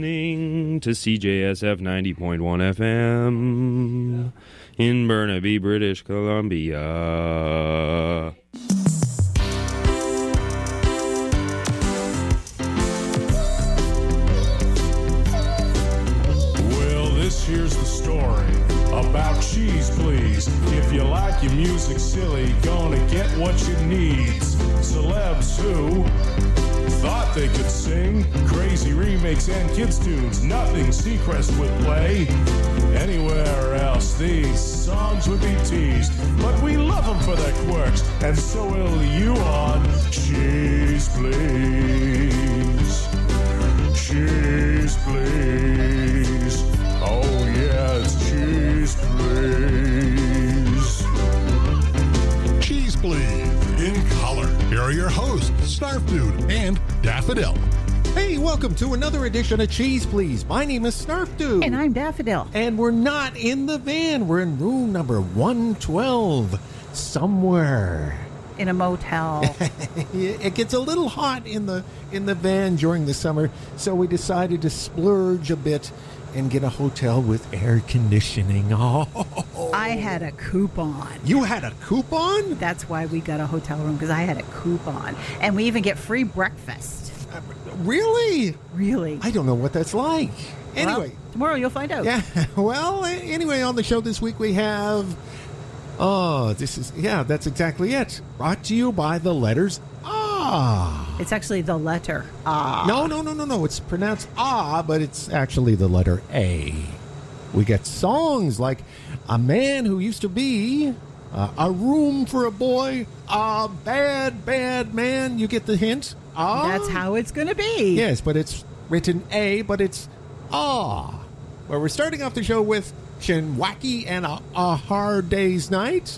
Listening to CJSF 90.1 FM in Burnaby, British Columbia. Here's the story about Cheese Please. If you like your music silly, gonna get what you need. Celebs who thought they could sing crazy remakes and kids tunes, nothing Seacrest would play. Anywhere else these songs would be teased, but we love them for their quirks, and so will you on Cheese Please. Cheese Please. Oh yeah, it's Cheese Please. Cheese Please. In color. Here are your hosts, Snarf Dude and Daffodil. Hey, welcome to another edition of Cheese Please. My name is Snarf Dude. And I'm Daffodil. And we're not in the van. We're in room number 112. Somewhere. In a motel. It gets a little hot in the van during the summer, so we decided to splurge a bit and get a hotel with air conditioning. Oh, I had a coupon. You had a coupon? That's why we got a hotel room, because I had a coupon. And we even get free breakfast. Really? Really. I don't know what that's like. Anyway. Well, tomorrow you'll find out. Yeah. Well, anyway, on the show this week we have... that's exactly it. Brought to you by the letters Ah. It's actually the letter Ah. No. It's pronounced Ah, but it's actually the letter A. We get songs like A Man Who Used to Be, A Room for a Boy, A Bad, Bad Man. You get the hint? Ah. That's how it's going to be. Yes, but it's written A, but it's Ah. Well, we're starting off the show with Shinwacky and a Hard Day's Night.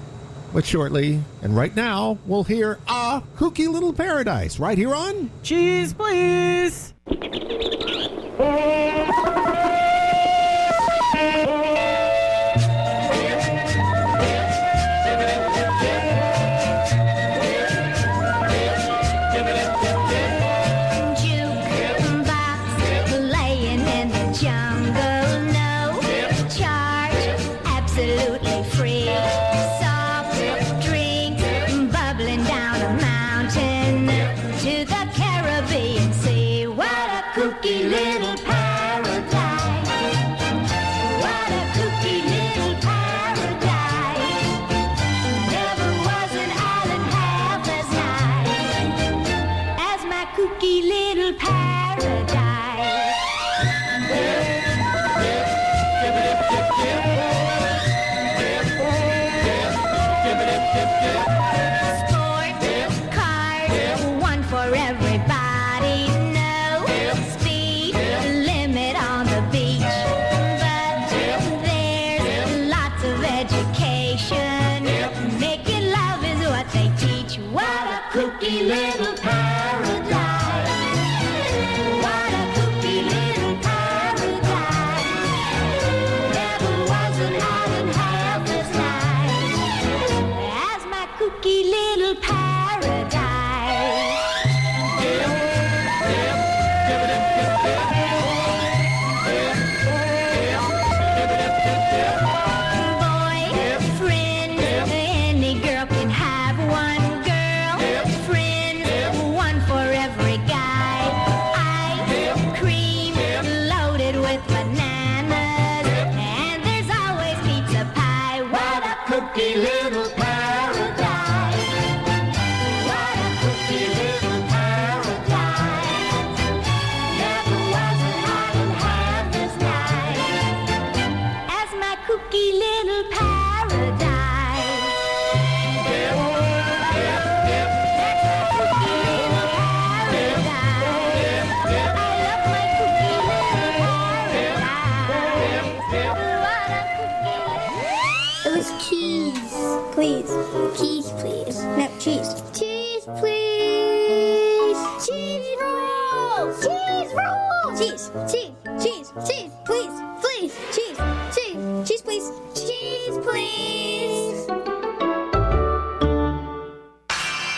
But shortly, and right now, we'll hear A Kooky Little Paradise right here on Cheese Please.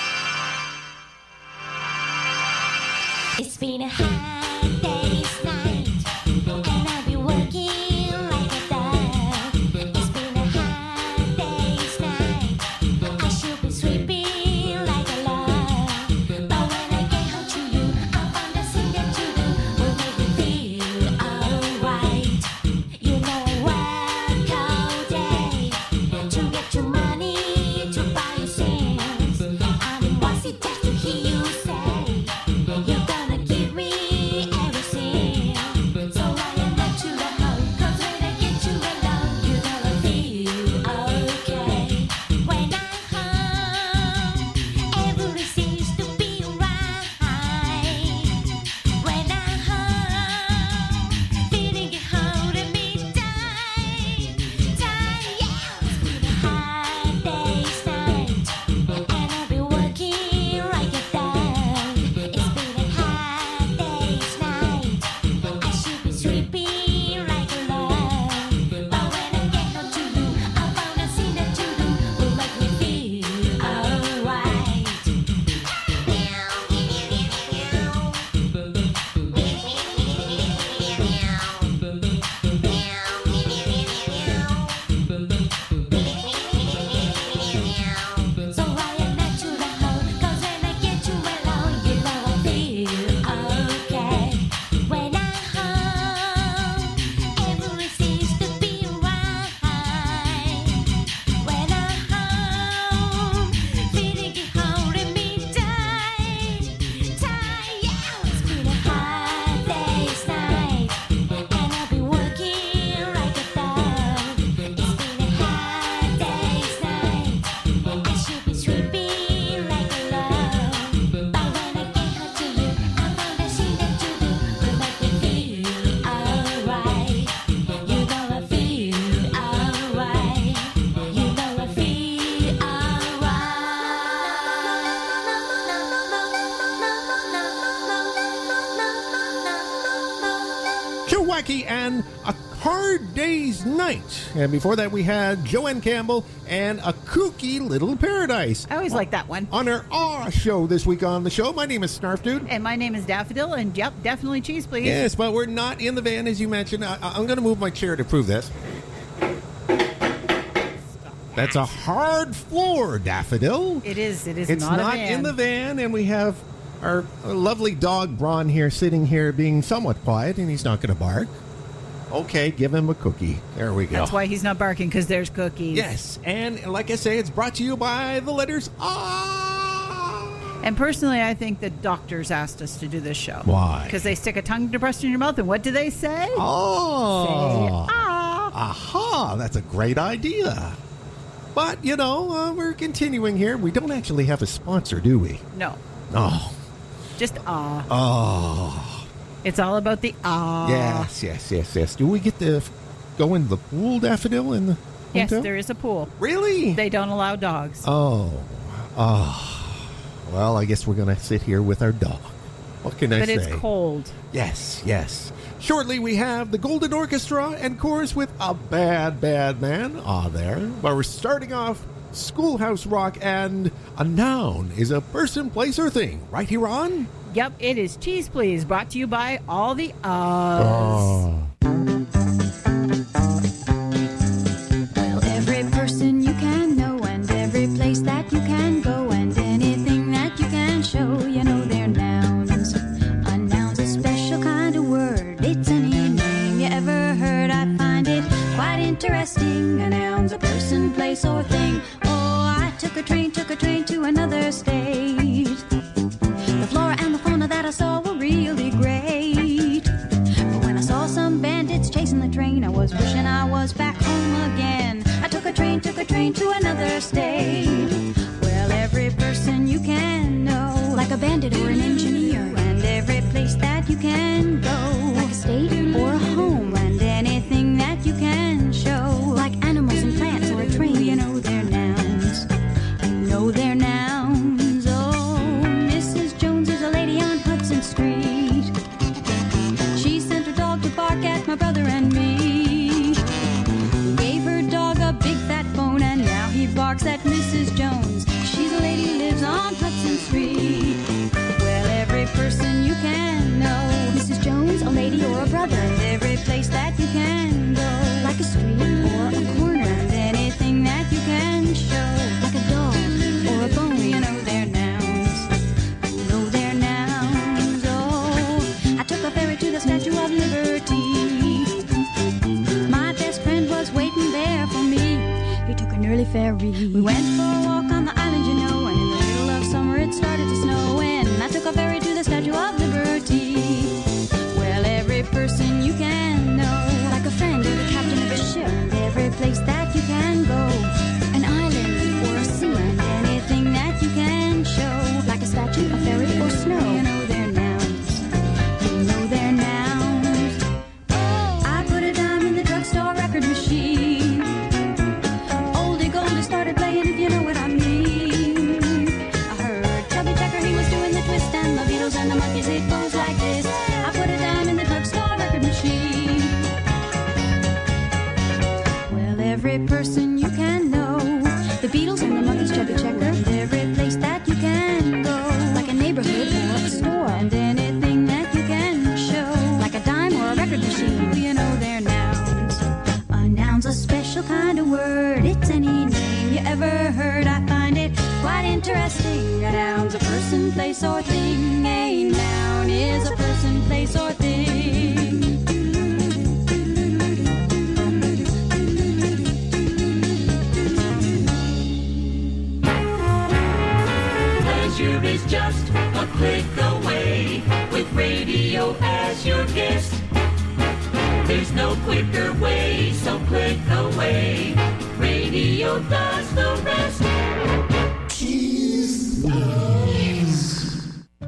It's been a hard day's night. Wacky and A Hard Day's Night. And before that, we had Joanne Campbell and A Kooky Little Paradise. I always like that one. On our Aw show this week on the show, my name is Snarf Dude. And my name is Daffodil, and yep, definitely cheese, please. Yes, but we're not in the van, as you mentioned. I'm going to move my chair to prove this. That's a hard floor, Daffodil. It is. It's not a not van. in the van, and we have our lovely dog, Braun, here, sitting here being somewhat quiet, and he's not going to bark. Okay, give him a cookie. There we go. That's why he's not barking, because there's cookies. Yes, and like I say, it's brought to you by the letters Ah. And personally, I think the doctors asked us to do this show. Why? Because they stick a tongue depressed in your mouth, and what do they say? Oh. Say ah. Aha, that's a great idea. But, we're continuing here. We don't actually have a sponsor, do we? No. Oh. Just ah. Oh. It's all about the ah. Yes. Do we get to go in the pool, Daffodil, in the Yes, hotel? there is a pool. Really? They don't allow dogs. Oh. Well, I guess we're going to sit here with our dog. What can I say? But it's cold. Yes. Shortly, we have the Golden Orchestra and chorus with A Bad, Bad Man. There. But we're starting off Schoolhouse Rock and A Noun is a person, place, or thing. Right here on... Yep, it is Cheese Please, brought to you by all the ahs. Well, every person you can know and every place that you can go and anything that you can show, they're nouns. A noun's a special kind of word. It's any name you ever heard. I find it quite interesting. A noun's a person, place, or thing. Oh, I took a train to another state. The flora and the fauna that I saw were really great. But when I saw some bandits chasing the train, I was wishing I was back home again. I took a train to another state. Well, every person you can know, like a bandit or an engineer, and every place that you can go, like a state or a homeland, anything that you can show, like animals and plants or a train, they're nouns. They're nouns. Oh, Mrs. Jones is a lady on Hudson Street. She sent her dog to bark at my brother and me. Gave her dog a big fat bone and now he barks at Mrs. Jones. She's a lady who lives on Hudson Street. Well, every person you can know, Mrs. Jones, a lady or a brother, and every place that you can go, like a street or a corner, and anything that you can show, like a dog or a bone, they're nouns. They're nouns. Oh, I took a ferry to the Statue of Liberty. My best friend was waiting there for me. He took an early ferry. We went for a walk on the island, and in the middle of summer it started to snow, and I took a ferry to the Statue of Liberty. Well, every person you can know, like a friend or the captain of a ship, every place that you can go, an island or a sea, and anything that you can show, like a statue, a ferry, or snow, they're nouns. They're nouns. I put a dime in the drugstore record machine. Oldie Goldie started playing, if you know what I mean. I heard Chubby Checker, he was doing the twist, and the Beatles and the Monkeys, it goes like this. I put a dime in the drugstore record machine. Well, every person you can know, the Beatles and the Monkeys, Chubby Checker, and every place that you can go, like a neighborhood or a store, and anything that you can show, like a dime or a record machine, they're nouns. A noun's a special kind of word. It's any name you ever heard. I find it quite interesting. A noun's a person, place, or thing. A noun is a person, place, or thing. Pleasure is just a click away with radio as your guest. There's no quicker way, so click away. Radio does the rest. Cheese Please.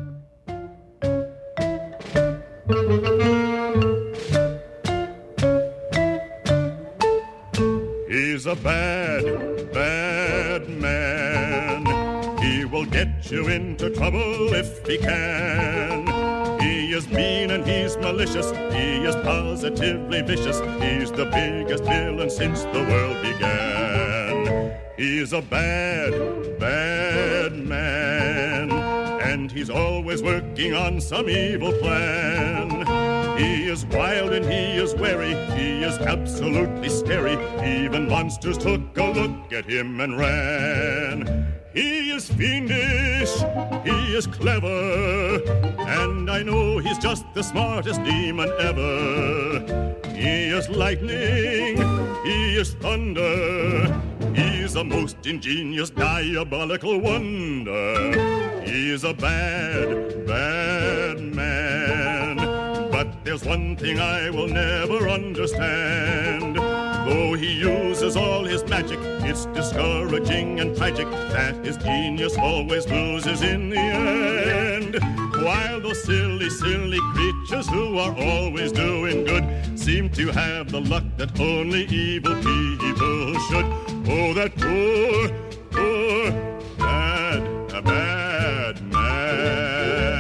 He's a bad, bad man. He will get you into trouble if he can. He He is mean and he's malicious. He is positively vicious. He's the biggest villain since the world began. He's a bad, bad man, and he's always working on some evil plan. He is wild and he is wary. He is absolutely scary. Even monsters took a look at him and ran. He is fiendish, he is clever, and I know he's just the smartest demon ever. He is lightning, he is thunder, he's a most ingenious, diabolical wonder. He's a bad, bad man, but there's one thing I will never understand. Though he uses all his magic, it's discouraging and tragic that his genius always loses in the end. While those silly, silly creatures who are always doing good seem to have the luck that only evil people should. Oh, that poor, poor, bad, bad man.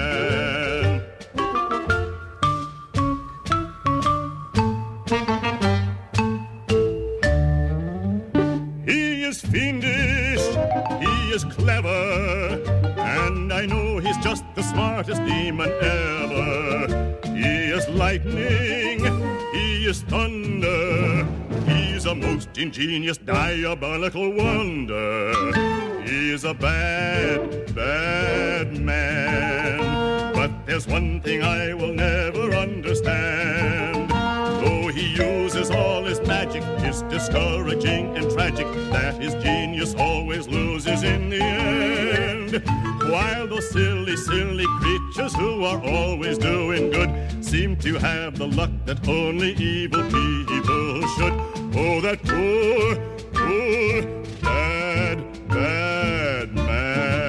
He is fiendish, he is clever, and I know he's just the smartest demon ever. He is lightning, he is thunder, he's a most ingenious, diabolical wonder. He's a bad, bad man, but there's one thing I will never understand. Though he uses all his magic, it's discouraging and tragic that his genius always loses in the end. While those silly, silly creatures who are always doing good seem to have the luck that only evil people should. Oh, that poor, poor, bad, bad man.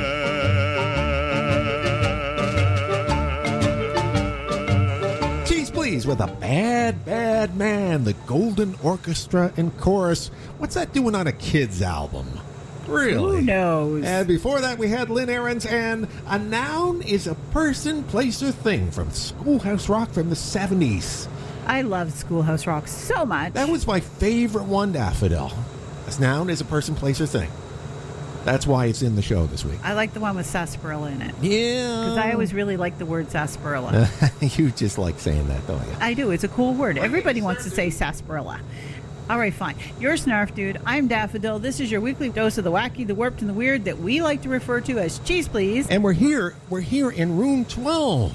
Cheese Please with a bad, bad man. The Golden Orchestra and Chorus. What's that doing on a kid's album? Really? Who knows? And before that, we had Lynn Ahrens and A Noun is a Person, Place, or Thing from Schoolhouse Rock from the 70s. I love Schoolhouse Rock so much. That was my favorite one, Daffodil. A noun is a person, place, or thing. That's why it's in the show this week. I like the one with sarsaparilla in it. Yeah. Because I always really like the word sarsaparilla. You just like saying that, don't you? I do. It's a cool word. Everybody wants to say sarsaparilla. All right, fine. You're Snarf Dude. I'm Daffodil. This is your weekly dose of the wacky, the warped, and the weird that we like to refer to as Cheese Please. And we're here in room 12.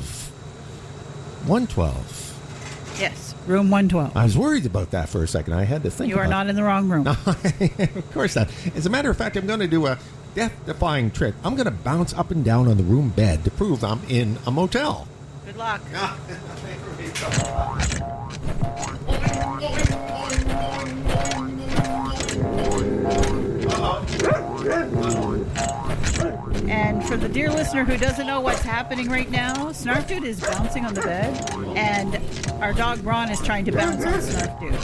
112. Yes, room 112. I was worried about that for a second. I had to think You are about not in the wrong room. Of course not. As a matter of fact, I'm going to do a death-defying trick. I'm going to bounce up and down on the room bed to prove I'm in a motel. Good luck. And for the dear listener who doesn't know what's happening right now, Snarf Dude is bouncing on the bed, and our dog Braun is trying to bounce on Snarf Dude.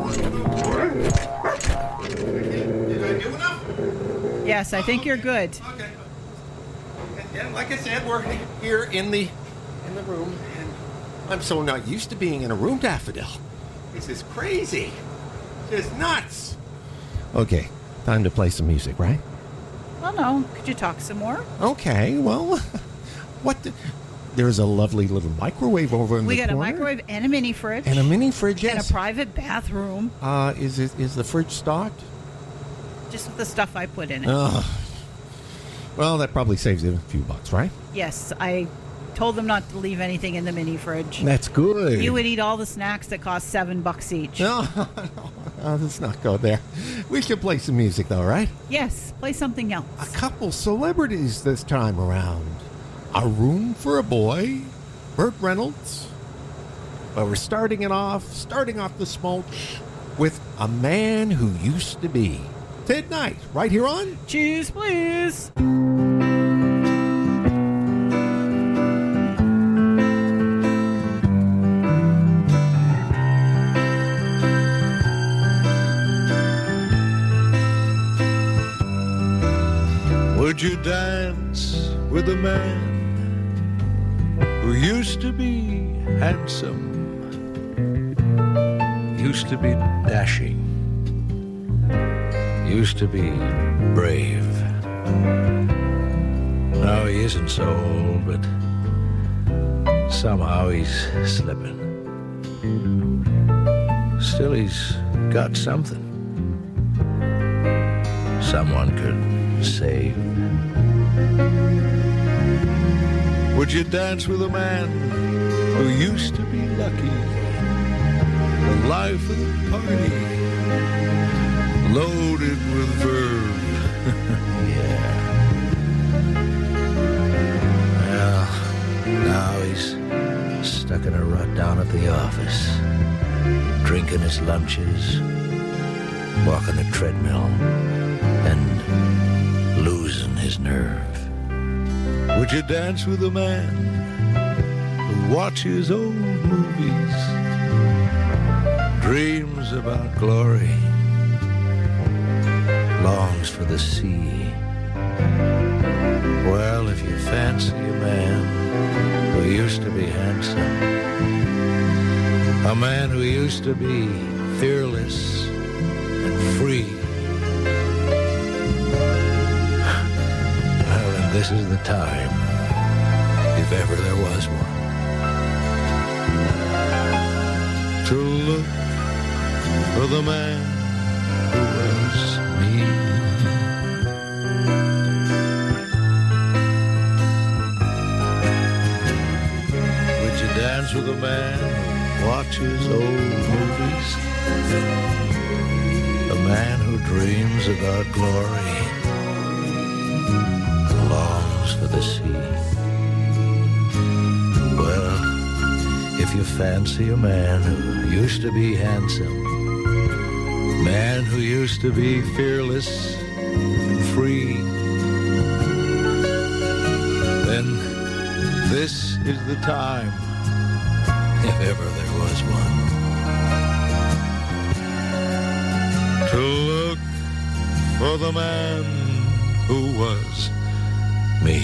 Did I do enough? Yes, I think you're good. Okay. And like I said, we're here in the room, and I'm so not used to being in a room, Daffodil. This is crazy. This is nuts. Okay, time to play some music, right? Well, no. Could you talk some more? Okay, well, there's a lovely little microwave over in the corner. We got a microwave and a mini fridge. And a mini fridge, yes. And a private bathroom. Is the fridge stocked? Just with the stuff I put in it. Well, that probably saves you a few bucks, right? Yes, I told them not to leave anything in the mini fridge. That's good. You would eat all the snacks that cost $7 each. No, let's not go there. We should play some music, though, right? Yes, play something else. A couple celebrities this time around. A Room for a Boy, Burt Reynolds. But we're starting off the smulch with A Man Who Used to Be. Ted Knight, right here on Cheese Please. Would you dance with a man who used to be handsome, used to be dashing, used to be brave. Now he isn't so old, but somehow he's slipping. Still, he's got something someone could save. Would you dance with a man who used to be lucky? The life of the party, loaded with verve. Yeah. Well, now he's stuck in a rut down at the office, drinking his lunches, walking a treadmill, and losing his nerve. Would you dance with a man who watches old movies, dreams about glory, longs for the sea? Well, if you fancy a man who used to be handsome, a man who used to be fearless and free, well, then this is the time, if ever there was one, to look for the man who was me. Would you dance with a man who watches old movies? A man who dreams about glory, longs for the sea. Well, if you fancy a man who used to be handsome, man who used to be fearless and free, then this is the time, if ever there was one, to look for the man who was me.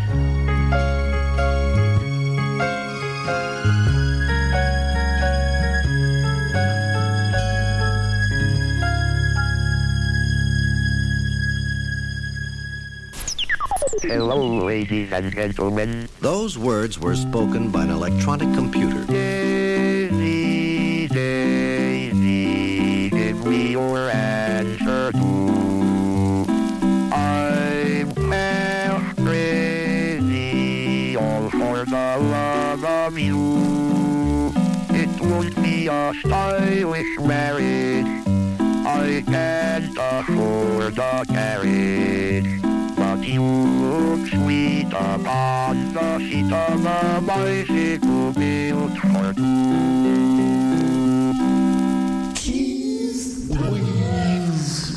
Hello, ladies and gentlemen. Those words were spoken by an electronic computer. Daisy, Daisy, give me your answer too. I'm half crazy, all for the love of you. It won't be a stylish marriage, I can't afford a carriage. But you look sweet upon the seat of a bicycle built for two. Cheese Please.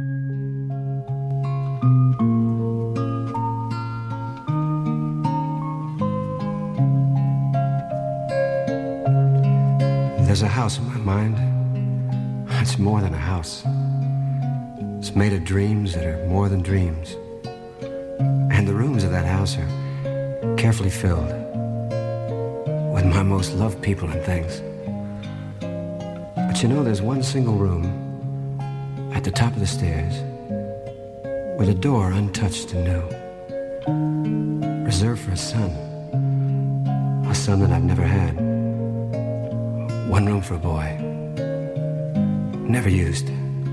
There's a house in my mind. It's more than a house. It's made of dreams that are more than dreams. And the rooms of that house are carefully filled with my most loved people and things. But you know, there's one single room at the top of the stairs with a door untouched and new, reserved for a son that I've never had. One room for a boy, never used.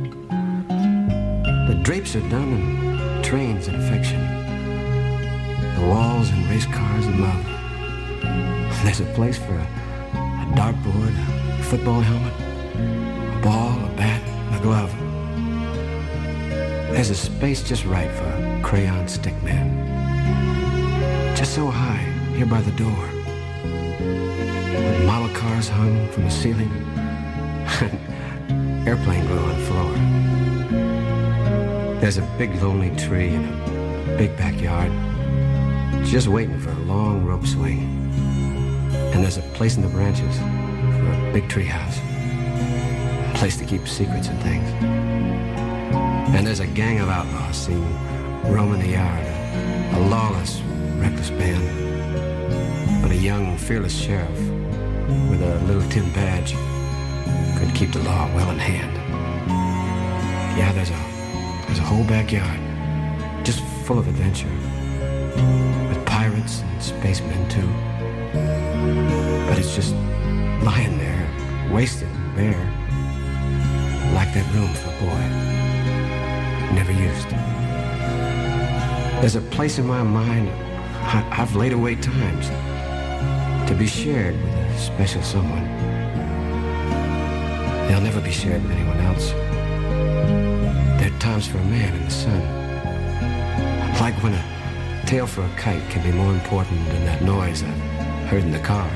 The drapes are done in trains and affection, the walls and race cars and love. There's a place for a dartboard, a football helmet, a ball, a bat, and a glove. There's a space just right for a crayon stick man. Just so high, here by the door, with model cars hung from the ceiling, and airplane glue on the floor. There's a big lonely tree in a big backyard, just waiting for a long rope swing. And there's a place in the branches for a big tree house, a place to keep secrets and things. And there's a gang of outlaws seen roaming the yard, a lawless, reckless band. But a young, fearless sheriff with a little tin badge could keep the law well in hand. Yeah, there's a whole backyard just full of adventure, with pirates and spacemen too. But it's just lying there, wasted and bare, like that room for a boy, never used. There's a place in my mind I've laid away times to be shared with a special someone. They'll never be shared with anyone else. There are times for a man in the sun, like when a tail for a kite can be more important than that noise I've heard in the car.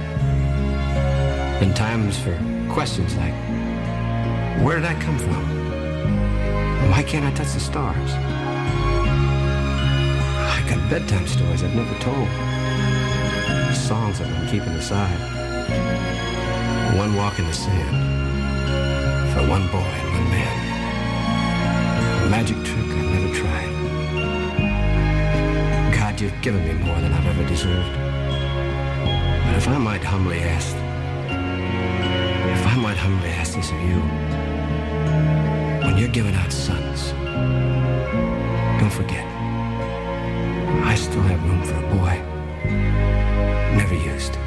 And times for questions like, where did I come from? Why can't I touch the stars? I got bedtime stories I've never told, songs I've been keeping aside. One walk in the sand for one boy and one man. A magic trick I've never tried. God, you've given me more than I've ever deserved. But if I might humbly ask this of you, when you're giving out sons, don't forget, I still have room for a boy, never used.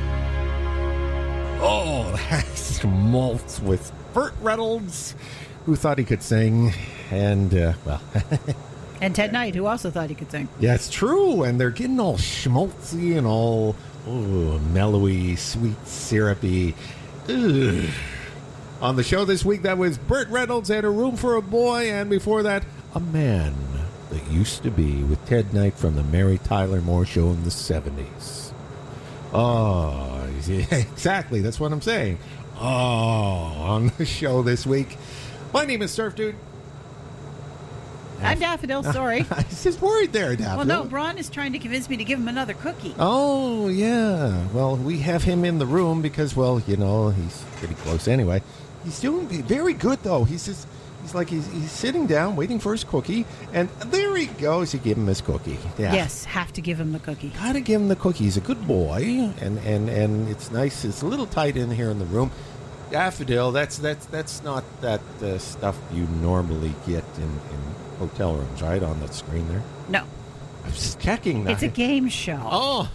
Oh, that's Schmaltz with Burt Reynolds, who thought he could sing, and, well... And Ted Knight, who also thought he could sing. Yeah, it's true, and they're getting all schmaltzy and all mellowy, sweet, syrupy. Ugh. On the show this week, that was Burt Reynolds and A Room for a Boy, and before that, A Man That Used to Be with Ted Knight from the Mary Tyler Moore Show in the 70s. Oh, exactly, that's what I'm saying. Oh, on the show this week, my name is Surf Dude. I'm Daffodil, sorry. I was just worried there, Daffodil. Well, no, Braun is trying to convince me to give him another cookie. Oh, yeah. Well, we have him in the room because, well, you know, he's pretty close anyway. He's doing very good, though. He's sitting down waiting for his cookie, and there he goes. You give him his cookie. Yeah. Yes, have to give him the cookie. Gotta give him the cookie. He's a good boy, and it's nice. It's a little tight in here in the room. Daffodil, that's not that stuff you normally get in hotel rooms, right? On the screen there? No. I'm just checking that. It's a game show. Oh.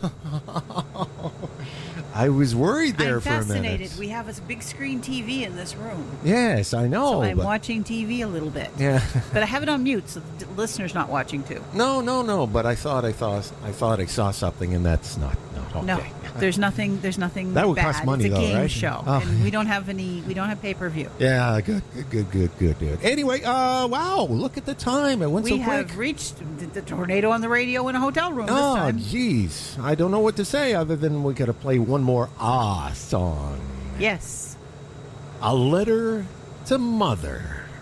I was worried there for a minute. I'm fascinated. We have a big screen TV in this room. Yes, I know. So I'm watching TV a little bit. Yeah. But I have it on mute, so the listener's not watching too. No. But I thought I saw something, and that's not okay. No, there's nothing. That would bad. cost money, it's a though, game right? show, Oh. and we don't have pay-per-view. Yeah, good, dude. Anyway, wow, look at the time. It went so quick. We have reached the tornado on the radio in a hotel room this Oh, time. jeez. I don't know what to say other than we got to play one more song. Yes. A Letter to Mother.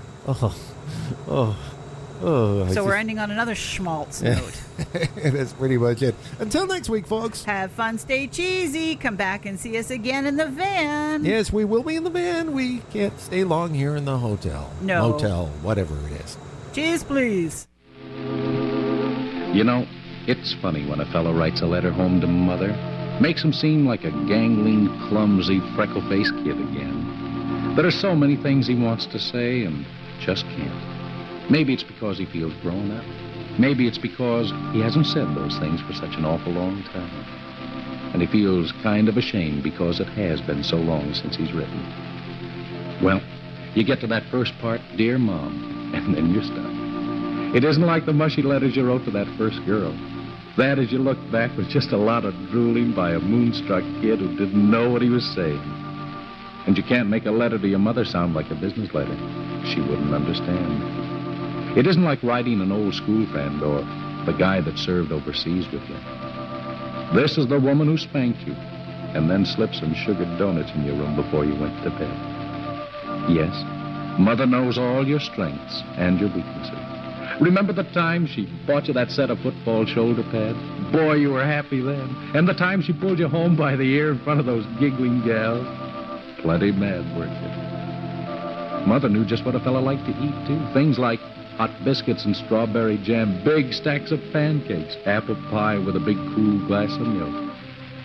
So we're ending on another schmaltz note. That's pretty much it. Until next week, folks. Have fun, stay cheesy. Come back and see us again in the van. Yes, we will be in the van. We can't stay long here in the hotel. No. Motel, whatever it is. Cheese, please. You know, it's funny when a fellow writes a letter home to mother. Makes him seem like a gangling, clumsy, freckle-faced kid again. There are so many things he wants to say and just can't. Maybe it's because he feels grown up. Maybe it's because he hasn't said those things for such an awful long time. And he feels kind of ashamed because it has been so long since he's written. Well, you get to that first part, Dear Mom, and then you're stuck. It isn't like the mushy letters you wrote to that first girl. That, as you look back, was just a lot of drooling by a moonstruck kid who didn't know what he was saying. And you can't make a letter to your mother sound like a business letter. She wouldn't understand. It isn't like writing an old school friend or the guy that served overseas with you. This is the woman who spanked you and then slipped some sugared donuts in your room before you went to bed. Yes, Mother knows all your strengths and your weaknesses. Remember the time she bought you that set of football shoulder pads? Boy, you were happy then. And the time she pulled you home by the ear in front of those giggling gals? Plenty mad, weren't you? Mother knew just what a fella liked to eat, too. Things like hot biscuits and strawberry jam, big stacks of pancakes, apple pie with a big cool glass of milk.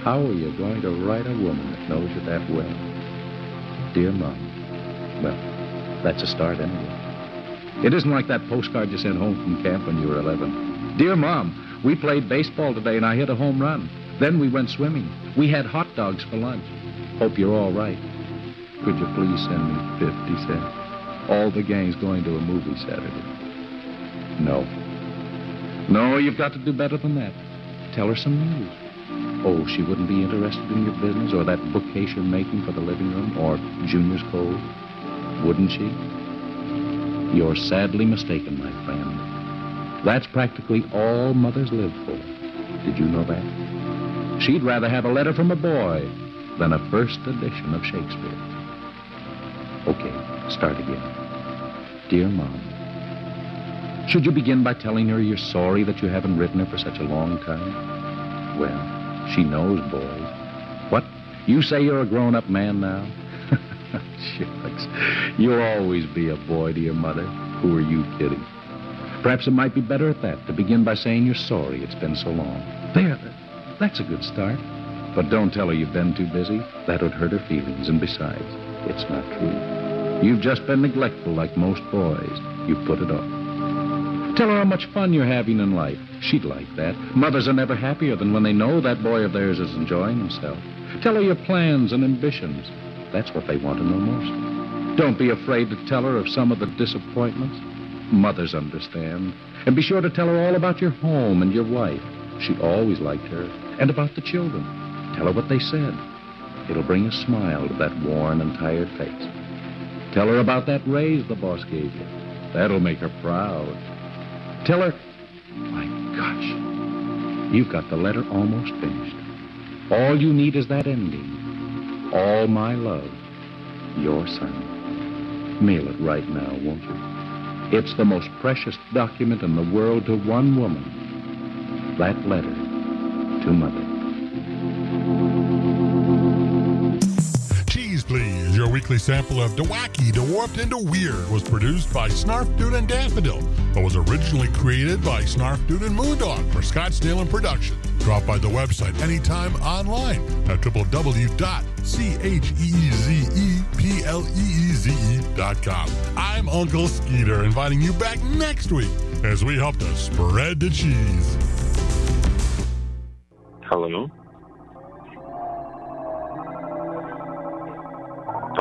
How are you going to write a woman that knows you that well? Dear Mom. Well, that's a start anyway. It isn't like that postcard you sent home from camp when you were 11. Dear Mom, we played baseball today and I hit a home run. Then we went swimming. We had hot dogs for lunch. Hope you're all right. Could you please send me 50 cents? All the gang's going to a movie Saturday. No. No, you've got to do better than that. Tell her some news. Oh, she wouldn't be interested in your business or that bookcase you're making for the living room or Junior's Cove? Wouldn't she? You're sadly mistaken, my friend. That's practically all mothers live for. Did you know that? She'd rather have a letter from a boy than a first edition of Shakespeare. Okay, start again. Dear Mom. Should you begin by telling her you're sorry that you haven't written her for such a long time? Well, she knows boys. What? You say you're a grown-up man now? Shucks. You'll always be a boy to your mother. Who are you kidding? Perhaps it might be better at that, to begin by saying you're sorry it's been so long. There, that's a good start. But don't tell her you've been too busy. That would hurt her feelings, and besides, it's not true. You've just been neglectful like most boys. You put it off. Tell her how much fun you're having in life. She'd like that. Mothers are never happier than when they know that boy of theirs is enjoying himself. Tell her your plans and ambitions. That's what they want to know most. Don't be afraid to tell her of some of the disappointments. Mothers understand. And be sure to tell her all about your home and your wife. She always liked her. And about the children. Tell her what they said. It'll bring a smile to that worn and tired face. Tell her about that raise the boss gave you. That'll make her proud. Tell her, my gosh, you've got the letter almost finished. All you need is that ending. All my love, your son. Mail it right now, won't you? It's the most precious document in the world to one woman. That letter to Mother. Cheese Please, your weekly sample of the wacky, the warped, and the weird was produced by Snarf Dude and Daffodil, but was originally created by Snarf Dude and Moondog for Scottsdale and Production. Drop by the website anytime online at www.cheezepleeze.com. I'm Uncle Skeeter, inviting you back next week as we help to spread the cheese. Hello?